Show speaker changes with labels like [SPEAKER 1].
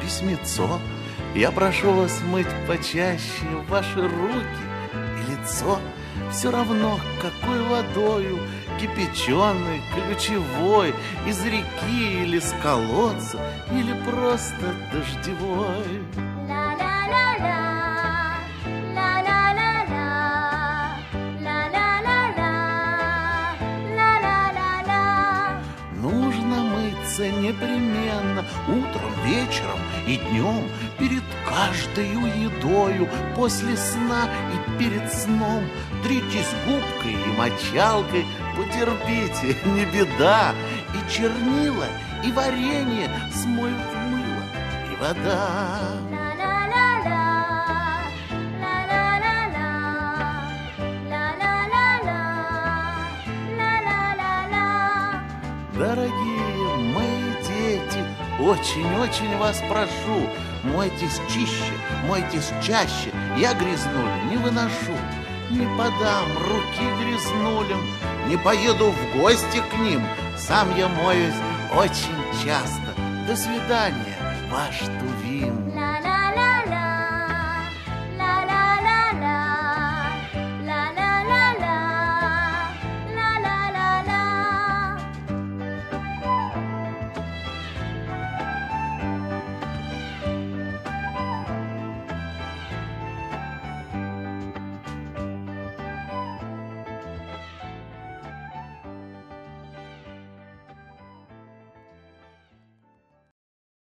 [SPEAKER 1] письмецо. Я прошу вас мыть почаще ваши руки и лицо. Все равно, какой водою, кипяченой, ключевой, из реки или с колодца, или просто дождевой. Нужно мыться непременно утром, вечером и днем, перед каждой едою, после сна и перед сном. Тритесь губкой и мочалкой, потерпите, не беда. И чернила, и варенье смоют мыло и вода. Дорогие мои дети, очень-очень вас прошу, мойтесь чище, мойтесь чаще, я грязнуль не выношу. Не подам руки грязнулям, не поеду в гости к ним, сам я моюсь очень часто. До свидания, ваш Тувим.